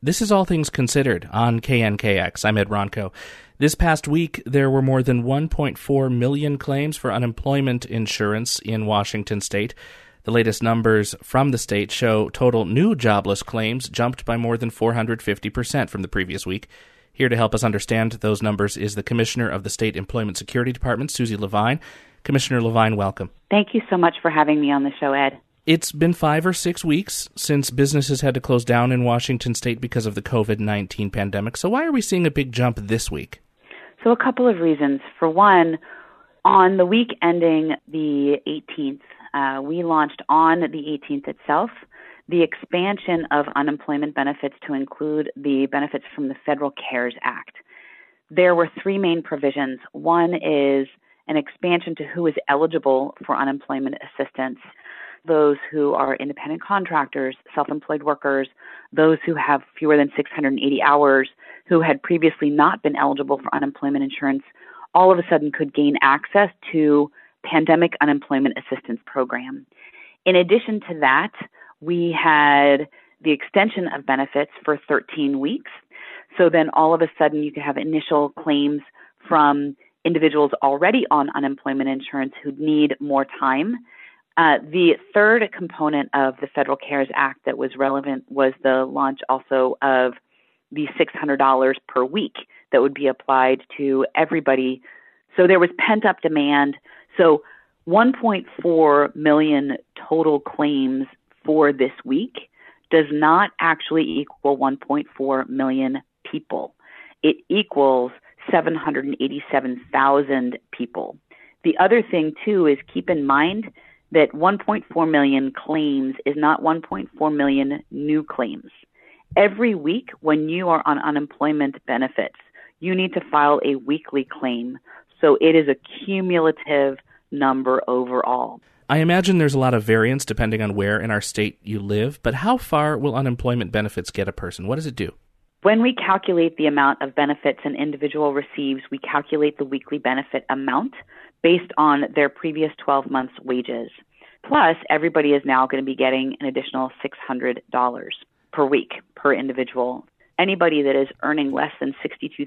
This is All Things Considered on KNKX. I'm Ed Ronco. This past week, there were more than 1.4 million claims for unemployment insurance in Washington state. The latest numbers from the state show total new jobless claims jumped by more than 450% from the previous week. Here to help us understand those numbers is the Commissioner of the State Employment Security Department, Susie Levine. Commissioner Levine, welcome. Thank you so much for having me on the show, Ed. It's been 5 or 6 weeks since businesses had to close down in Washington state because of the COVID-19 pandemic. So why are we seeing a big jump this week? So a couple of reasons. For one, on the week ending the 18th, we launched on the 18th itself the expansion of unemployment benefits to include the benefits from the Federal CARES Act. There were 3 main provisions. One is an expansion to who is eligible for unemployment assistance: those who are independent contractors, self-employed workers, those who have fewer than 680 hours, who had previously not been eligible for unemployment insurance, all of a sudden could gain access to Pandemic Unemployment Assistance Program. In addition to that, we had the extension of benefits for 13 weeks. So then all of a sudden you could have initial claims from individuals already on unemployment insurance who need more time. The third component of the Federal CARES Act that was relevant was the launch also of the $600 per week that would be applied to everybody. So there was pent-up demand. So 1.4 million total claims for this week does not actually equal 1.4 million people. It equals 787,000 people. The other thing, too, is keep in mind that 1.4 million claims is not 1.4 million new claims. Every week when you are on unemployment benefits, you need to file a weekly claim. So it is a cumulative number overall. I imagine there's a lot of variance depending on where in our state you live, but how far will unemployment benefits get a person? What does it do? When we calculate the amount of benefits an individual receives, we calculate the weekly benefit amount based on their previous 12 months' wages. Plus, everybody is now going to be getting an additional $600 per week per individual. Anybody that is earning less than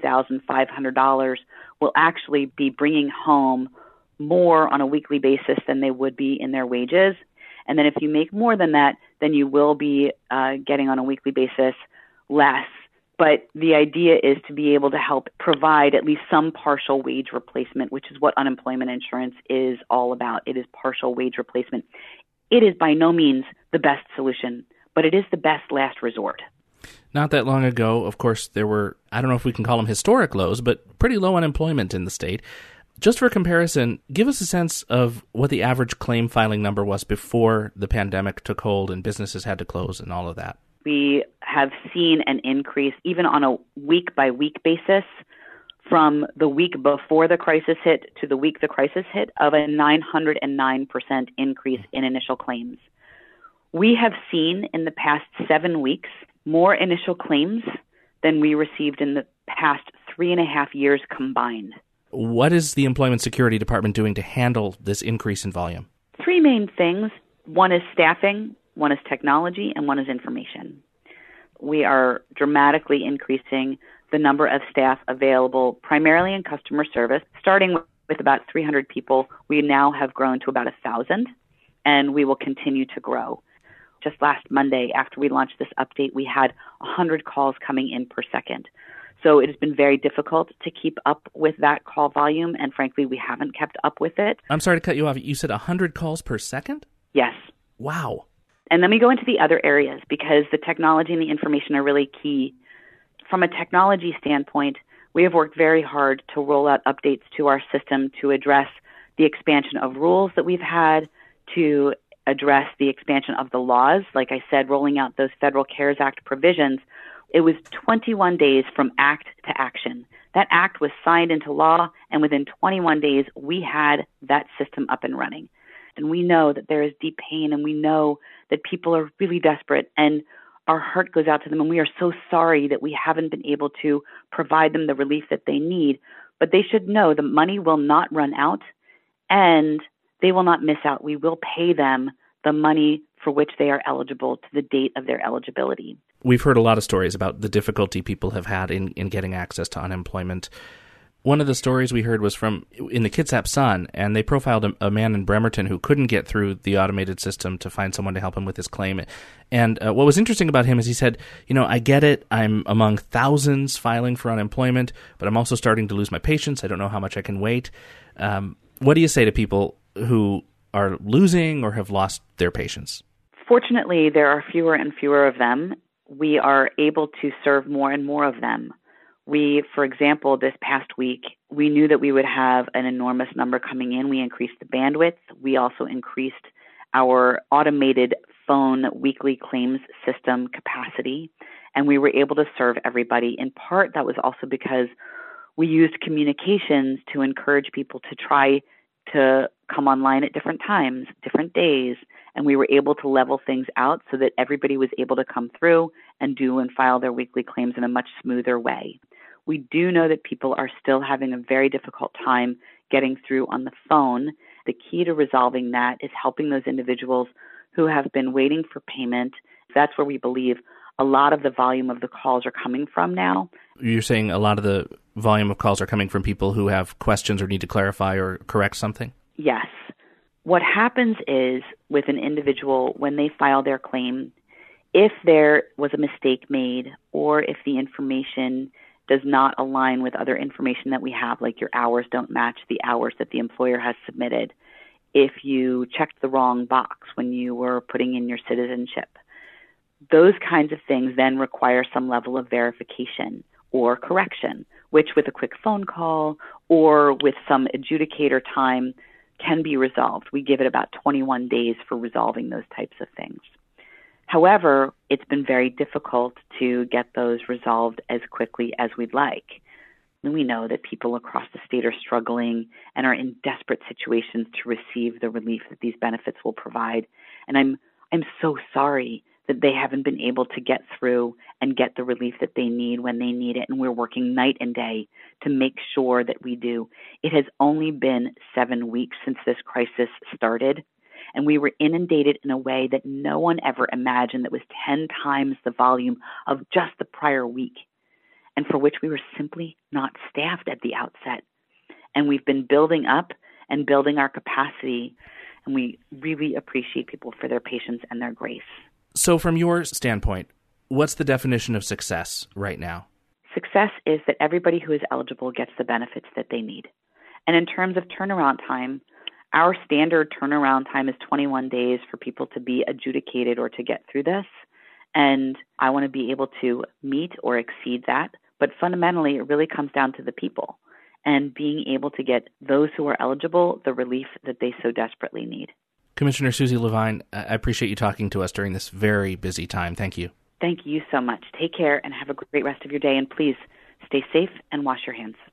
$62,500 will actually be bringing home more on a weekly basis than they would be in their wages. And then if you make more than that, then you will be getting on a weekly basis less. But the idea is to be able to help provide at least some partial wage replacement, which is what unemployment insurance is all about. It is partial wage replacement. It is by no means the best solution, but it is the best last resort. Not that long ago, of course, there were, I don't know if we can call them historic lows, but pretty low unemployment in the state. Just for comparison, give us a sense of what the average claim filing number was before the pandemic took hold and businesses had to close and all of that. We have seen an increase, even on a week-by-week basis, from the week before the crisis hit to the week the crisis hit, of a 909% increase in initial claims. We have seen in the past 7 weeks more initial claims than we received in the past 3.5 years combined. What is the Employment Security Department doing to handle this increase in volume? 3 main things. One is staffing, one is technology, and one is information. We are dramatically increasing the number of staff available primarily in customer service. Starting with about 300 people, we now have grown to about 1,000, and we will continue to grow. Just last Monday, after we launched this update, we had 100 calls coming in per second. So it has been very difficult to keep up with that call volume, and frankly, we haven't kept up with it. I'm sorry to cut you off. You said 100 calls per second? Yes. Wow. And then we go into the other areas because the technology and the information are really key. From a technology standpoint, we have worked very hard to roll out updates to our system to address the expansion of rules that we've had, to address the expansion of the laws. Like I said, rolling out those Federal CARES Act provisions. It was 21 days from act to action. That act was signed into law, and within 21 days, we had that system up and running. And we know that there is deep pain, and we know that people are really desperate, and our heart goes out to them, and we are so sorry that we haven't been able to provide them the relief that they need. But they should know the money will not run out, and they will not miss out. We will pay them the money for which they are eligible to the date of their eligibility. We've heard a lot of stories about the difficulty people have had in getting access to unemployment. One of the stories we heard was in the Kitsap Sun, and they profiled a man in Bremerton who couldn't get through the automated system to find someone to help him with his claim. And what was interesting about him is he said, I get it. I'm among thousands filing for unemployment, but I'm also starting to lose my patience. I don't know how much I can wait. What do you say to people who are losing or have lost their patience? Fortunately, there are fewer and fewer of them. We are able to serve more and more of them. We, for example, this past week, we knew that we would have an enormous number coming in. We increased the bandwidth. We also increased our automated phone weekly claims system capacity, and we were able to serve everybody. In part, that was also because we used communications to encourage people to try to come online at different times, different days, and we were able to level things out so that everybody was able to come through and do and file their weekly claims in a much smoother way. We do know that people are still having a very difficult time getting through on the phone. The key to resolving that is helping those individuals who have been waiting for payment. That's where we believe a lot of the volume of the calls are coming from now. You're saying a lot of the volume of calls are coming from people who have questions or need to clarify or correct something? Yes. What happens is with an individual, when they file their claim, if there was a mistake made or if the information does not align with other information that we have, like your hours don't match the hours that the employer has submitted, if you checked the wrong box when you were putting in your citizenship, those kinds of things then require some level of verification or correction, which with a quick phone call or with some adjudicator time can be resolved. We give it about 21 days for resolving those types of things. However, it's been very difficult to get those resolved as quickly as we'd like. And we know that people across the state are struggling and are in desperate situations to receive the relief that these benefits will provide. And I'm so sorry that they haven't been able to get through and get the relief that they need when they need it. And we're working night and day to make sure that we do. It has only been 7 weeks since this crisis started. And we were inundated in a way that no one ever imagined, that was 10 times the volume of just the prior week, and for which we were simply not staffed at the outset. And we've been building up and building our capacity, and we really appreciate people for their patience and their grace. So from your standpoint, what's the definition of success right now? Success is that everybody who is eligible gets the benefits that they need. And in terms of turnaround time, our standard turnaround time is 21 days for people to be adjudicated or to get through this. And I want to be able to meet or exceed that. But fundamentally, it really comes down to the people and being able to get those who are eligible the relief that they so desperately need. Commissioner Susie Levine, I appreciate you talking to us during this very busy time. Thank you. Thank you so much. Take care and have a great rest of your day. And please stay safe and wash your hands.